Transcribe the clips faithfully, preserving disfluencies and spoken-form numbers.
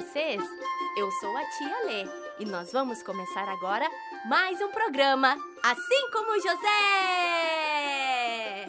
vocês? Eu sou a tia Lê e nós vamos começar agora mais um programa Assim como José!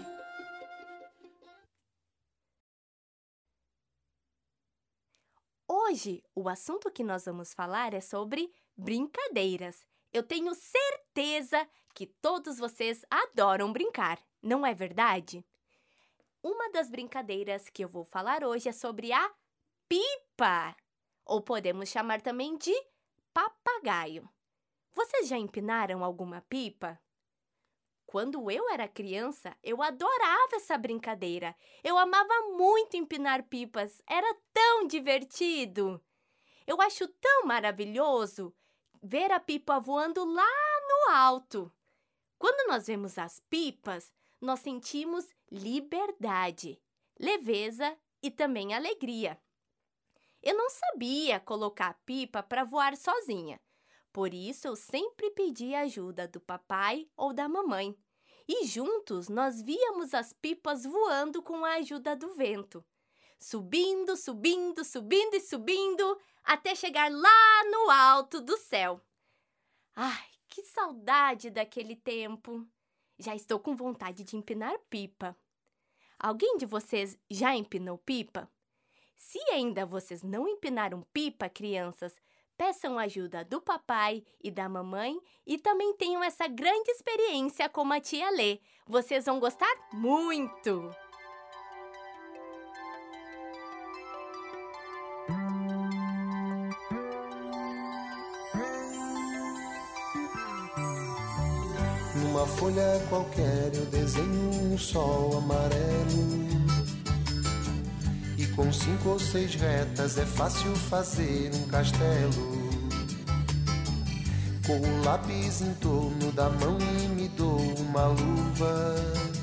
Hoje, o assunto que nós vamos falar é sobre brincadeiras. Eu tenho certeza que todos vocês adoram brincar, não é verdade? Uma das brincadeiras que eu vou falar hoje é sobre a pipa, ou podemos chamar também de papagaio. Vocês já empinaram alguma pipa? Quando eu era criança, eu adorava essa brincadeira. Eu amava muito empinar pipas, era tão divertido. Eu acho tão maravilhoso ver a pipa voando lá no alto. Quando nós vemos as pipas, nós sentimos liberdade, leveza e também alegria. Eu não sabia colocar a pipa para voar sozinha, por isso eu sempre pedi a ajuda do papai ou da mamãe. E juntos nós víamos as pipas voando com a ajuda do vento, subindo, subindo, subindo e subindo, até chegar lá no alto do céu. Ai, que saudade daquele tempo! Já estou com vontade de empinar pipa. Alguém de vocês já empinou pipa? Se ainda vocês não empinaram pipa, crianças, peçam ajuda do papai e da mamãe e também tenham essa grande experiência como a tia Lê. Vocês vão gostar muito! Numa folha qualquer eu desenho um sol amarelo, e com cinco ou seis retas é fácil fazer um castelo. Com o lápis em torno da mão e me dou uma luva,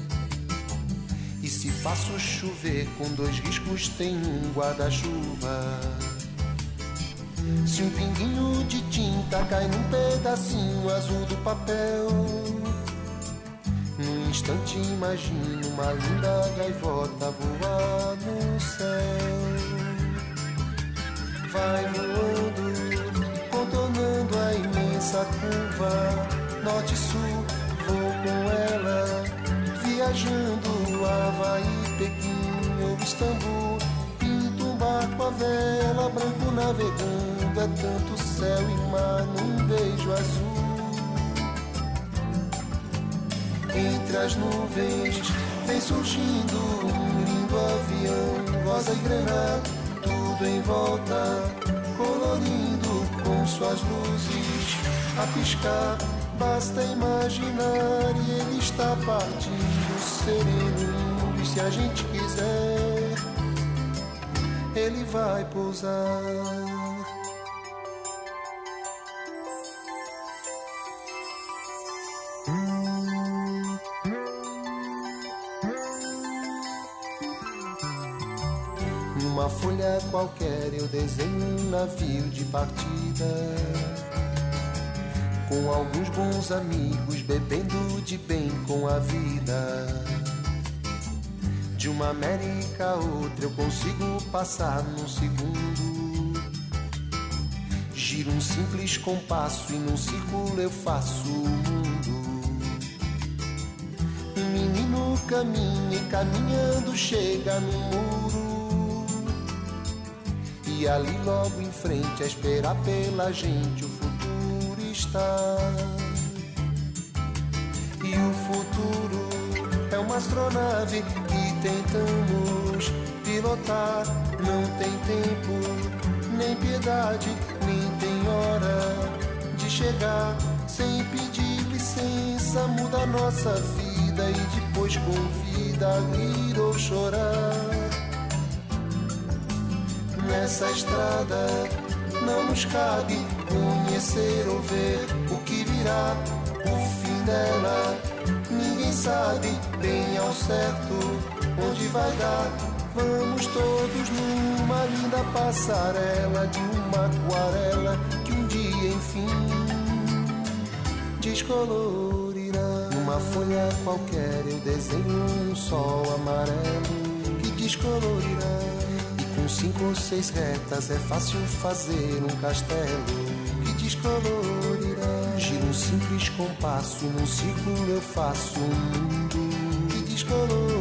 e se faço chover com dois riscos tem um guarda-chuva. Se um pinguinho de tinta cai num pedacinho azul do papel, num instante imagino uma linda gaivota voar no céu. Vai voando, contornando a imensa curva, norte e sul, vou com ela, viajando Havaí, Pequim ou Istambul. Pinto um barco à vela, branco navegando, é tanto céu e mar num beijo azul. Entre as nuvens vem surgindo um lindo avião, rosa e grená, tudo em volta, colorindo com suas luzes a piscar. Basta imaginar e ele está partindo sereno, e se a gente quiser, ele vai pousar. Numa folha qualquer eu desenho um navio de partida, com alguns bons amigos bebendo de bem com a vida. De uma América a outra eu consigo passar num segundo. Giro um simples compasso e num círculo eu faço o mundo. Um menino caminha e caminhando chega no muro, e ali logo em frente a esperar pela gente o futuro está. E o futuro é uma astronave que tentamos pilotar. Não tem tempo, nem piedade, nem tem hora de chegar. Sem pedir licença muda a nossa vida e depois convida a rir ou chorar. Nessa estrada não nos cabe conhecer ou ver o que virá, o fim dela. Ninguém sabe bem ao certo onde vai dar. Vamos todos numa linda passarela de uma aquarela que um dia, enfim, descolorirá. Numa folha qualquer eu desenho um sol amarelo que descolorirá. Com cinco ou seis retas é fácil fazer um castelo que descolorirá. Giro um simples compasso e num círculo eu faço um mundo que descolorirá.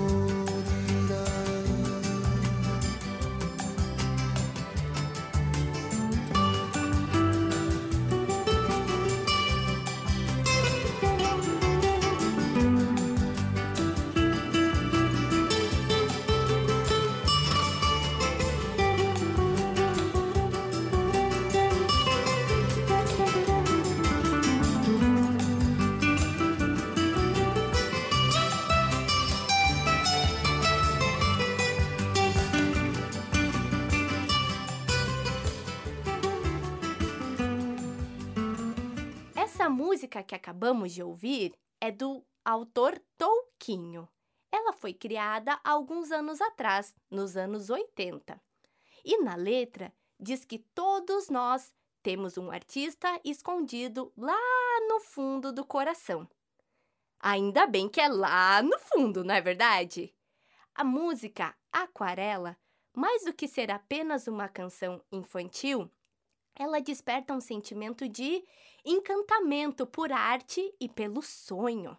Essa música que acabamos de ouvir é do autor Tolkien. Ela foi criada há alguns anos atrás, nos anos oitenta. E na letra diz que todos nós temos um artista escondido lá no fundo do coração. Ainda bem que é lá no fundo, não é verdade? A música Aquarela, mais do que ser apenas uma canção infantil, ela desperta um sentimento de encantamento por arte e pelo sonho.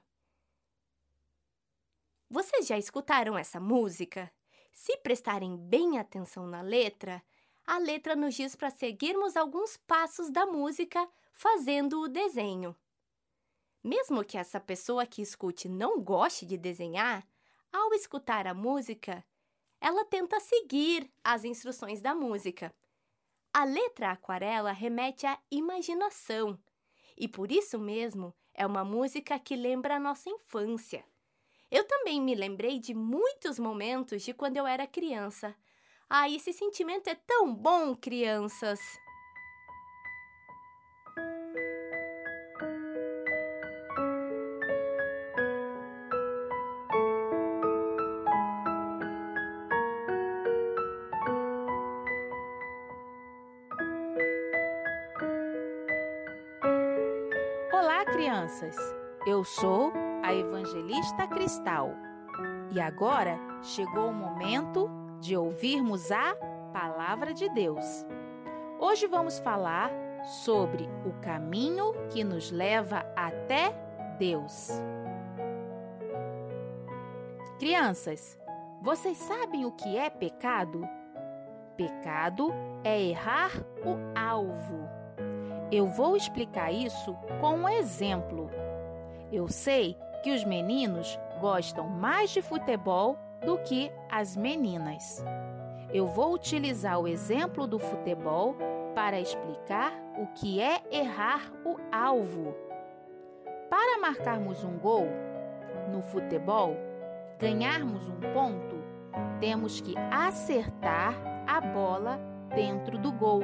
Vocês já escutaram essa música? Se prestarem bem atenção na letra, a letra nos diz para seguirmos alguns passos da música fazendo o desenho. Mesmo que essa pessoa que escute não goste de desenhar, ao escutar a música, ela tenta seguir as instruções da música. A letra Aquarela remete à imaginação e, por isso mesmo, é uma música que lembra a nossa infância. Eu também me lembrei de muitos momentos de quando eu era criança. Ah, esse sentimento é tão bom, crianças! Olá, crianças! Eu sou a Evangelista Cristal e agora chegou o momento de ouvirmos a Palavra de Deus. Hoje vamos falar sobre o caminho que nos leva até Deus. Crianças, vocês sabem o que é pecado? Pecado é errar o alvo. Eu vou explicar isso com um exemplo. Eu sei que os meninos gostam mais de futebol do que as meninas. Eu vou utilizar o exemplo do futebol para explicar o que é errar o alvo. Para marcarmos um gol no futebol, ganharmos um ponto, temos que acertar a bola dentro do gol.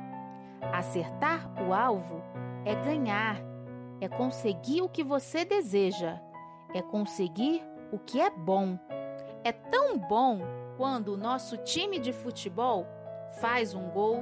Acertar o alvo é ganhar, é conseguir o que você deseja, é conseguir o que é bom. É tão bom quando o nosso time de futebol faz um gol.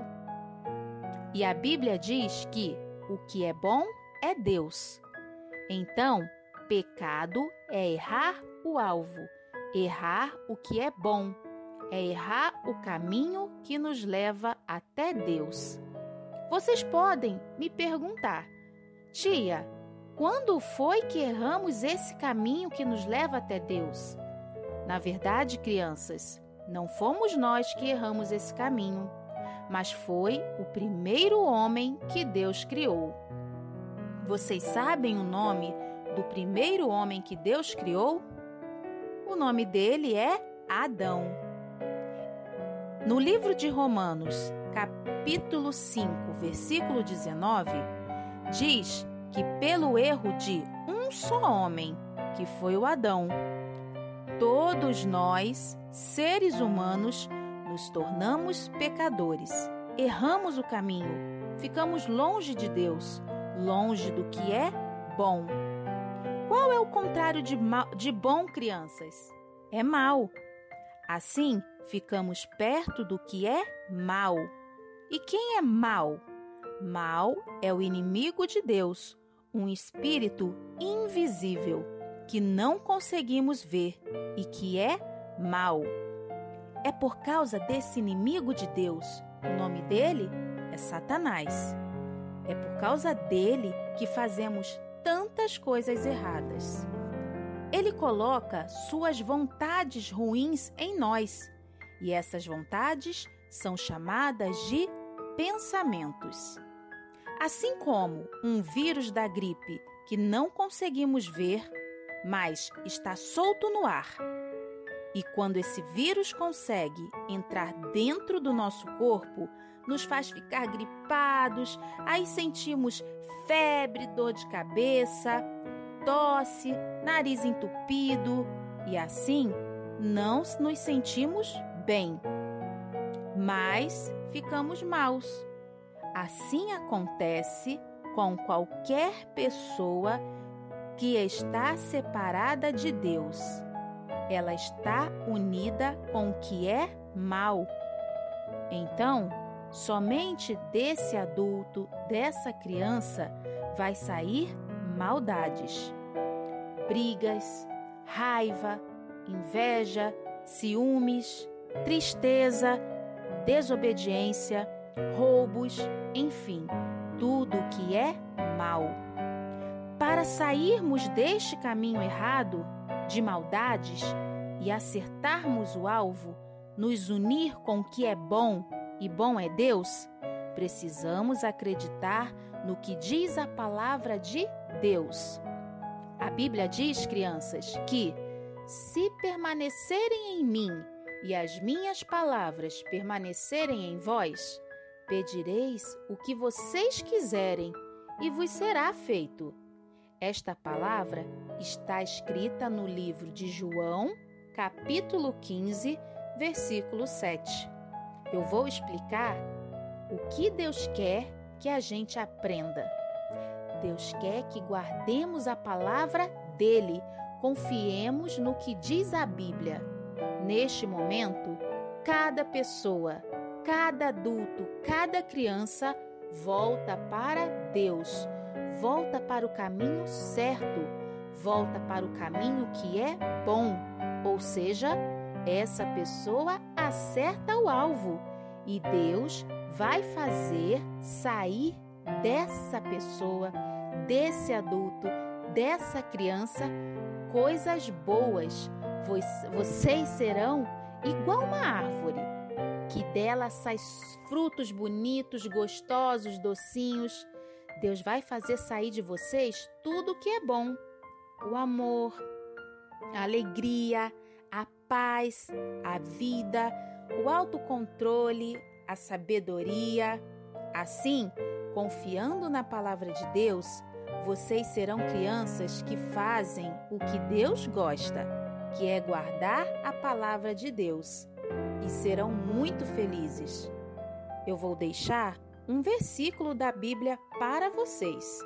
E a Bíblia diz que o que é bom é Deus. Então, pecado é errar o alvo, errar o que é bom, é errar o caminho que nos leva até Deus. Vocês podem me perguntar, tia, quando foi que erramos esse caminho que nos leva até Deus? Na verdade, crianças, não fomos nós que erramos esse caminho, mas foi o primeiro homem que Deus criou. Vocês sabem o nome do primeiro homem que Deus criou? O nome dele é Adão. No livro de Romanos, capítulo cinco, versículo dezenove, diz que pelo erro de um só homem, que foi o Adão, todos nós, seres humanos, nos tornamos pecadores, erramos o caminho, ficamos longe de Deus, longe do que é bom. Qual é o contrário de, mal, de bom, crianças? É mal. Assim, ficamos perto do que é mal. E quem é mal? Mal é o inimigo de Deus, um espírito invisível que não conseguimos ver e que é mal. é por causa desse inimigo de Deus. O nome dele é Satanás. É por causa dele que fazemos tantas coisas erradas. Ele coloca suas vontades ruins em nós, e essas vontades são chamadas de pensamentos. Assim como um vírus da gripe que não conseguimos ver, mas está solto no ar. E quando esse vírus consegue entrar dentro do nosso corpo, nos faz ficar gripados, aí sentimos febre, dor de cabeça, tosse, nariz entupido e assim não nos sentimos bem, mas ficamos maus. Assim acontece com qualquer pessoa que está separada de Deus. Ela está unida com o que é mal. Então, somente desse adulto, dessa criança, vai sair maldades, brigas, raiva, inveja, ciúmes, tristeza, desobediência, roubos, enfim, tudo que é mal. Para sairmos deste caminho errado, de maldades, e acertarmos o alvo, nos unir com o que é bom, e bom é Deus, precisamos acreditar no que diz a palavra de Deus. A Bíblia diz, crianças, que se permanecerem em mim e as minhas palavras permanecerem em vós, pedireis o que vocês quiserem e vos será feito. Esta palavra está escrita no livro de João, capítulo quinze, versículo sete. Eu vou explicar o que Deus quer que a gente aprenda. Deus quer que guardemos a palavra dele, confiemos no que diz a Bíblia. Neste momento, cada pessoa, cada adulto, cada criança volta para Deus, volta para o caminho certo, volta para o caminho que é bom, ou seja, essa pessoa acerta o alvo e Deus vai fazer sair dessa pessoa, desse adulto, dessa criança, coisas boas. Vocês serão igual uma árvore, que dela saem frutos bonitos, gostosos, docinhos. Deus vai fazer sair de vocês tudo o que é bom. O amor, a alegria, a paz, a vida, o autocontrole, a sabedoria. Assim, confiando na palavra de Deus, vocês serão crianças que fazem o que Deus gosta, que é guardar a palavra de Deus, e serão muito felizes. Eu vou deixar um versículo da Bíblia para vocês.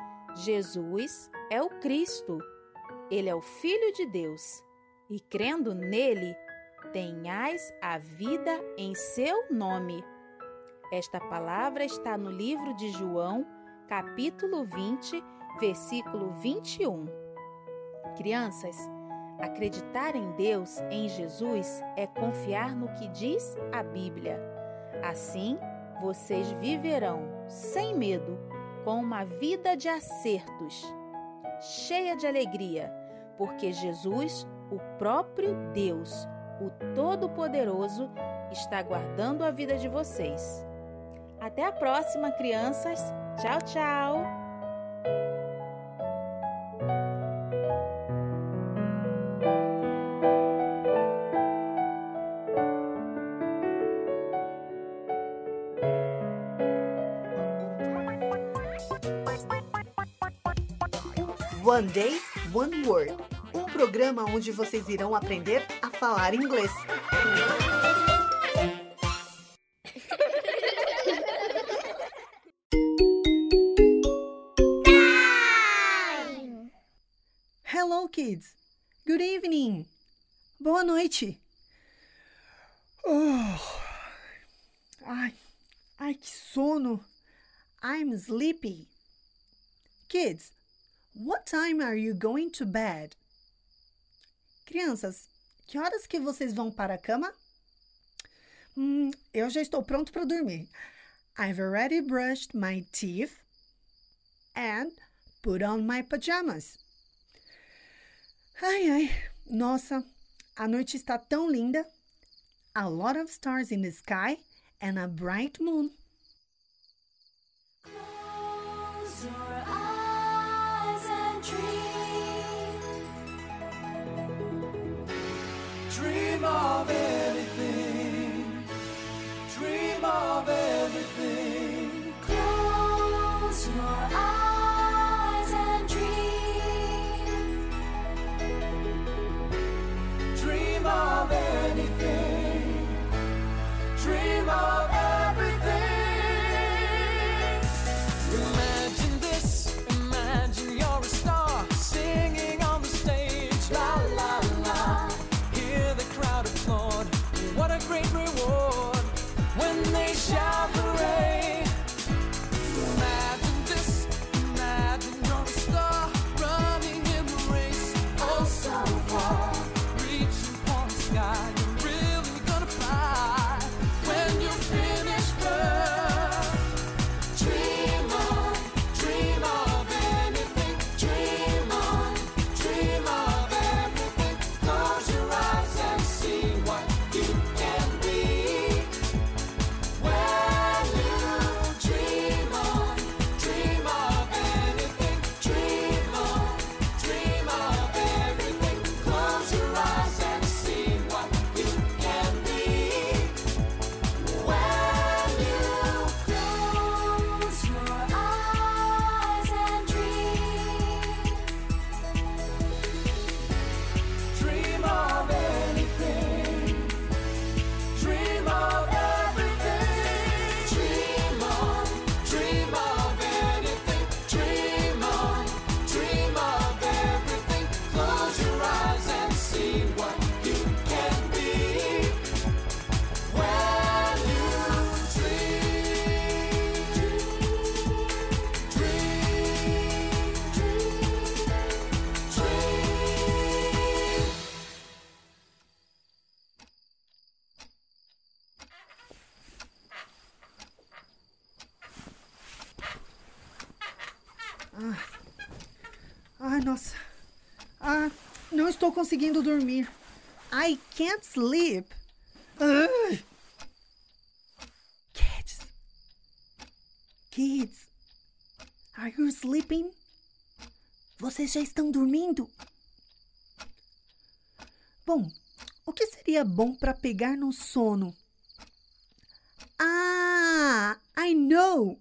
Jesus é o Cristo, Ele é o Filho de Deus, e crendo nele, tenhais a vida em seu nome. Esta palavra está no livro de João, capítulo vinte, versículo vinte e um. Crianças, acreditar em Deus, em Jesus, é confiar no que diz a Bíblia. Assim, vocês viverão sem medo, com uma vida de acertos, cheia de alegria, porque Jesus, o próprio Deus, o Todo-Poderoso, está guardando a vida de vocês. Até a próxima, crianças. Tchau, tchau! One Day, One Word, um programa onde vocês irão aprender a falar inglês. Hello, kids. Good evening. Boa noite. Oh. Ai, ai, que sono. I'm sleepy. Kids, what time are you going to bed? Crianças, que horas que vocês vão para a cama? Hum, eu já estou pronto para dormir. I've already brushed my teeth and put on my pajamas. Ai, ai, nossa, a noite está tão linda. A lot of stars in the sky and a bright moon. Close your eyes and dream. Dream of anything. Dream of anything. Close your eyes and dream. Dream of anything. Dream of everything. Imagine this. Imagine you're a star singing on the stage. La la la. Hear the crowd applaud. What a great reward when they shout hooray. Imagine this. Imagine you're a star running in the race. Oh, so far. Reaching for the sky. You're really gonna fly when you finish first. Dream on, dream of anything. Dream on, dream of everything. Close your eyes and see what you can be. When you dream on, dream of anything. Dream on, dream of everything. Close your eyes and see what you can be. When you Close your eyes and dream. dream of anything, dream of everything. Dream on, dream of anything. Dream on, dream of everything. Close your eyes and see what you can be. When you dream, dream, dream, dream. Ai, nossa. Ah, não estou conseguindo dormir. I can't sleep. Ai. Kids. Kids. Are you sleeping? Vocês já estão dormindo? Bom, o que seria bom para pegar no sono? Ah, I know.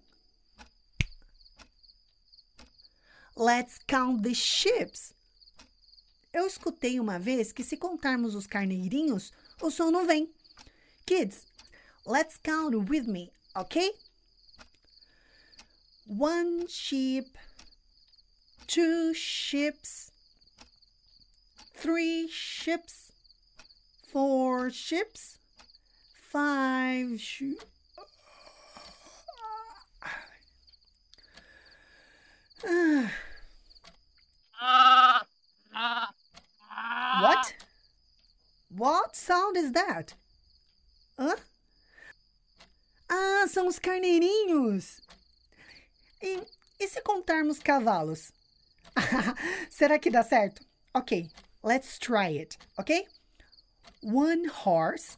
Let's count the sheep. Eu escutei uma vez que se contarmos os carneirinhos, o sono vem. Kids, let's count with me, okay? One sheep, two sheeps, three sheeps, four sheeps, five sheep. What? What sound is that? Hã? Ah, são os carneirinhos. E, e se contarmos cavalos? Será que dá certo? Ok, let's try it, ok? One horse.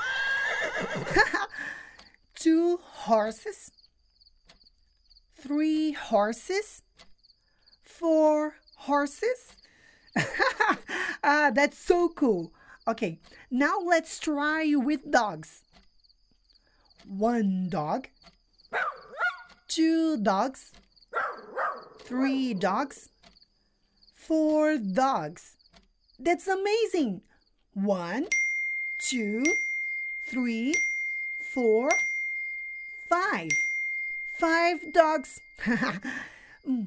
Two horses. Three horses. Four horses. Ah, that's so cool. Okay, now let's try with dogs. One dog. Two dogs. Three dogs. Four dogs. That's amazing. One, two, three, four, five. Five dogs. Hum.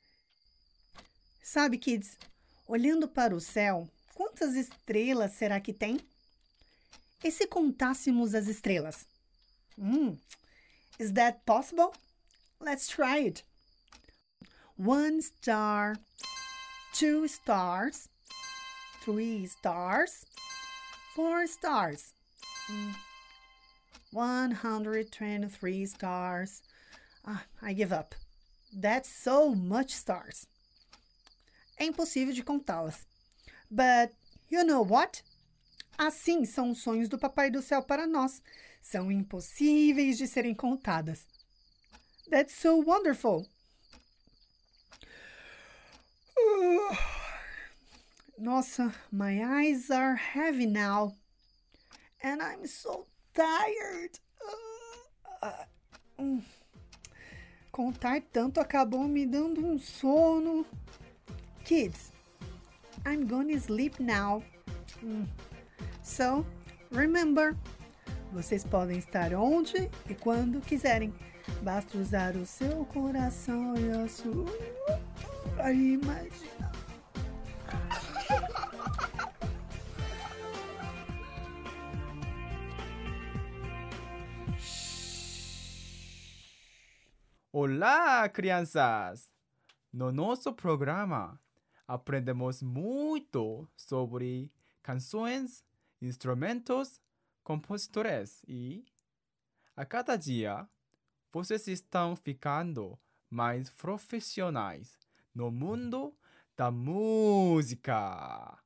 Sabe, kids, olhando para o céu, quantas estrelas será que tem? E se contássemos as estrelas? Hmm. Is that possible? Let's try it. One star, two stars, three stars, four stars. Hmm. one hundred twenty-three stars. Ah, I give up. That's so much stars. É impossível de contá-las. But you know what? Assim são os sonhos do Papai do Céu para nós. São impossíveis de serem contadas. That's so wonderful. Nossa, my eyes are heavy now. And I'm so tired. Ah, hum. Contar tanto acabou me dando um sono. Kids, I'm gonna sleep now. Hum. So, remember, vocês podem estar onde e quando quiserem. Basta usar o seu coração e a sua imaginação. Olá, crianças! No nosso programa, aprendemos muito sobre canções, instrumentos, compositores e, a cada dia, vocês estão ficando mais profissionais no mundo da música.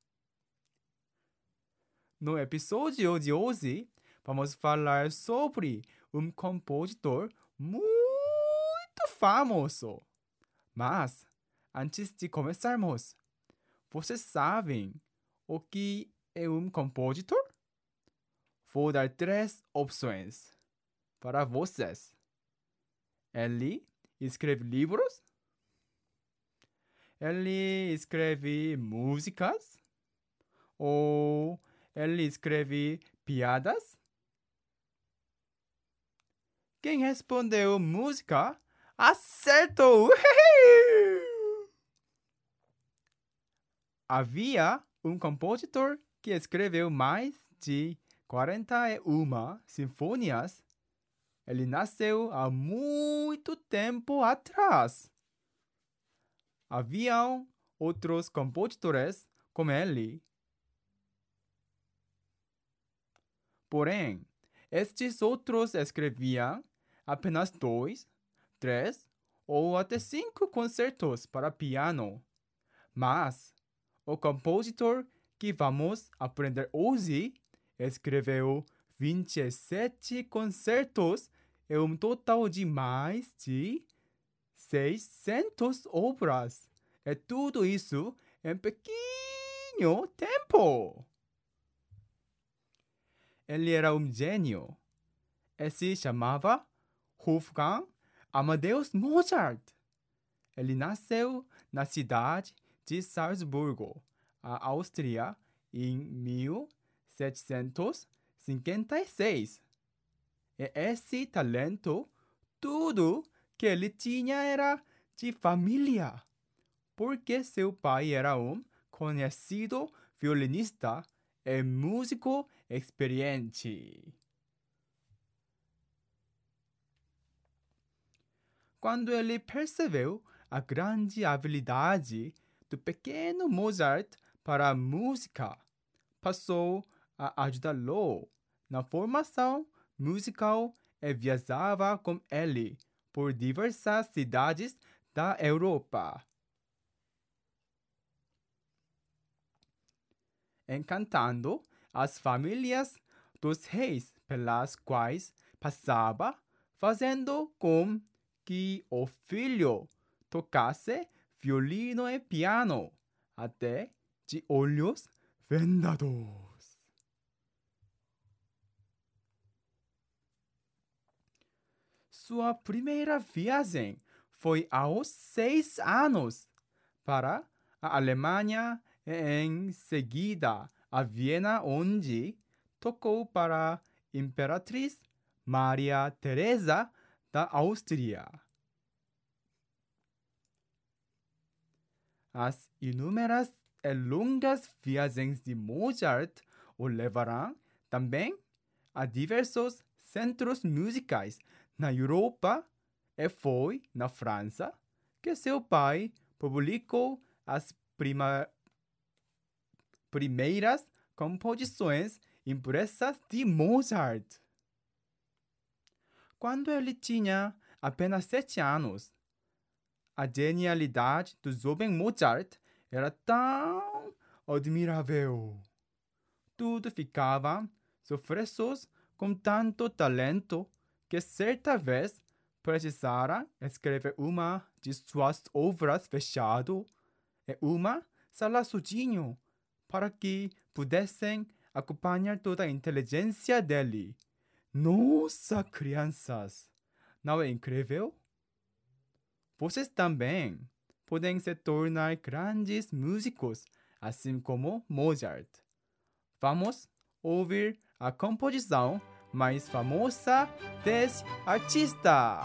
No episódio de hoje, vamos falar sobre um compositor muito famoso. Mas, antes de começarmos, vocês sabem o que é um compositor? Vou dar três opções para vocês. Ele escreve livros? Ele escreve músicas? Ou ele escreve piadas? Quem respondeu música, acertou! Havia um compositor que escreveu mais de quarenta e uma sinfonias. Ele nasceu há muito tempo atrás. Haviam outros compositores como ele. Porém, estes outros escreviam apenas dois, três ou até cinco concertos para piano. Mas o compositor que vamos aprender hoje escreveu vinte e sete concertos e um total de mais de seiscentas obras. E tudo isso em pequeno tempo. Ele era um gênio. E se chamava Wolfgang Amadeus Mozart. Ele nasceu na cidade de Salzburgo, a Áustria, em mil setecentos e cinquenta e seis. E esse talento, tudo que ele tinha era de família, porque seu pai era um conhecido violinista e músico experiente. Quando ele percebeu a grande habilidade do pequeno Mozart para a música, passou a ajudá-lo na formação musical e viajava com ele por diversas cidades da Europa, encantando as famílias dos reis pelas quais passava, fazendo com que o filho tocasse violino e piano, até de olhos vendados. Sua primeira viagem foi aos seis anos para a Alemanha e em seguida a Viena, onde tocou para a Imperatriz Maria Teresa da Áustria. As inúmeras e longas viagens de Mozart o levaram também a diversos centros musicais na Europa e foi na França que seu pai publicou as prima... primeiras composições impressas de Mozart. quando ele tinha apenas sete anos. A genialidade do jovem Mozart era tão admirável. Tudo ficava surpresos com tanto talento que certa vez precisara escrever uma de suas obras fechado e uma sala sozinho para que pudessem acompanhar toda a inteligência dele. Nossa, crianças! Não é incrível? Vocês também podem se tornar grandes músicos, assim como Mozart. Vamos ouvir a composição mais famosa desse artista.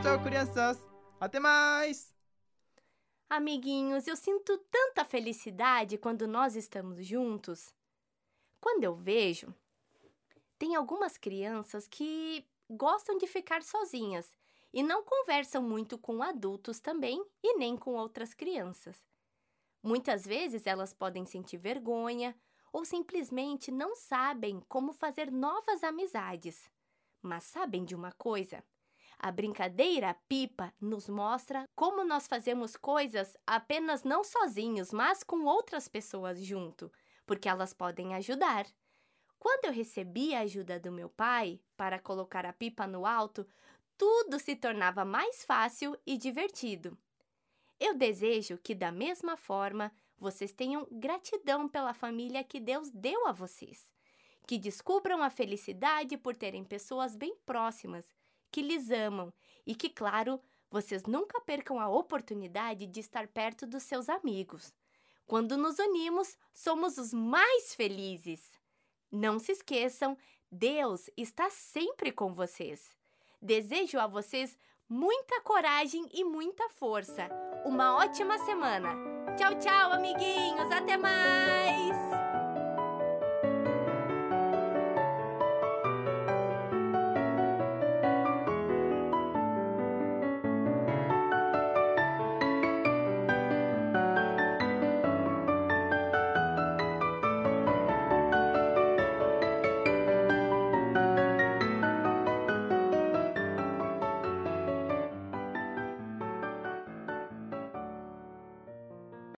tchau, crianças. Até mais. Amiguinhos, eu sinto tanta felicidade quando nós estamos juntos. Quando eu vejo, tem algumas crianças que gostam de ficar sozinhas e não conversam muito com adultos também e nem com outras crianças. Muitas vezes elas podem sentir vergonha ou simplesmente não sabem como fazer novas amizades. Mas sabem de uma coisa? A brincadeira pipa nos mostra como nós fazemos coisas apenas não sozinhos, mas com outras pessoas junto, porque elas podem ajudar. Quando eu recebi a ajuda do meu pai para colocar a pipa no alto, tudo se tornava mais fácil e divertido. Eu desejo que, da mesma forma, vocês tenham gratidão pela família que Deus deu a vocês. Que descubram a felicidade por terem pessoas bem próximas, que lhes amam e que, claro, vocês nunca percam a oportunidade de estar perto dos seus amigos. Quando nos unimos, somos os mais felizes. Não se esqueçam, Deus está sempre com vocês. Desejo a vocês muita coragem e muita força. Uma ótima semana. Tchau, tchau, amiguinhos. Até mais!